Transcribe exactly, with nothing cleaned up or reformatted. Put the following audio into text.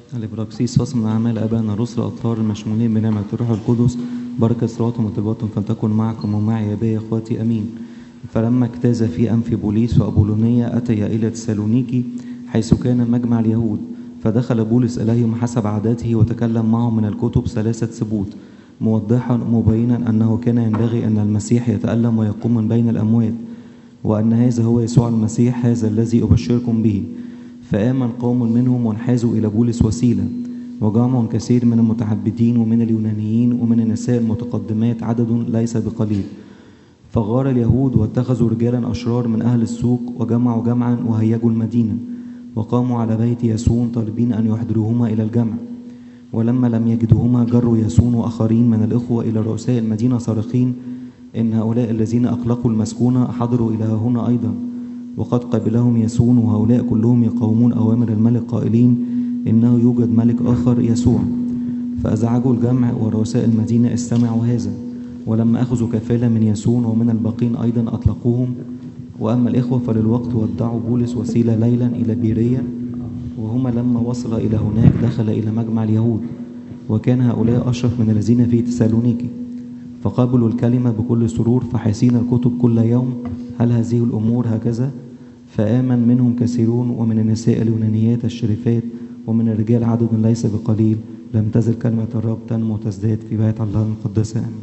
الإبراكسيس فصل من أعمال آبائنا الرسل الأطهار المشمولين بنعمة الروح القدس، بركة صلواتهم وطلباتهم فلتكن معكم ومعي يا بي إخواتي أمين. فلما اجتاز في أنف بوليس وأبولونية أتيا إلى تسالونيكي حيث كان مجمع اليهود، فدخل بولس إليهم حسب عاداته وتكلم معهم من الكتب ثلاثة سبوت، موضحا مبينا أنه كان ينبغي أن المسيح يتألم ويقوم من بين الأموات، وأن هذا هو يسوع المسيح هذا الذي أبشركم به. فآمن قوم منهم وانحازوا إلى بولس وسيلة، وجمع كثير من المتعبدين ومن اليونانيين ومن النساء المتقدمات عدد ليس بقليل. فغار اليهود واتخذوا رجالا أشرار من أهل السوق وجمعوا جمعا وهيجوا المدينة، وقاموا على بيت ياسون طالبين أن يحضروهما إلى الجمع. ولما لم يجدوهما جروا ياسون وآخرين من الإخوة إلى رؤساء المدينة صارخين إن هؤلاء الذين أقلقوا المسكونة حضروا إلى هنا أيضا. وقد قبلهم ياسون وهؤلاء كلهم يقاومون أوامر الملك قائلين إنه يوجد ملك آخر يسوع. فأزعجوا الجمع ورؤساء المدينة استمعوا هذا، ولما أخذوا كفالة من ياسون ومن الباقين أيضا أطلقوهم. وأما الإخوة فللوقت ودعوا بولس وسيلة ليلا إلى بيرية، وهما لما وصل إلى هناك دخل إلى مجمع اليهود، وكان هؤلاء أشرف من الذين في تسالونيكي، فقبلوا الكلمة بكل سرور فحاسين الكتب كل يوم هل هذه الأمور هكذا. فآمن منهم كثيرون، ومن النساء اليونانيات الشريفات ومن الرجال عدد ليس بقليل. لم تزل كلمة الرب تنمو وتزداد في بيت الله المقدسة.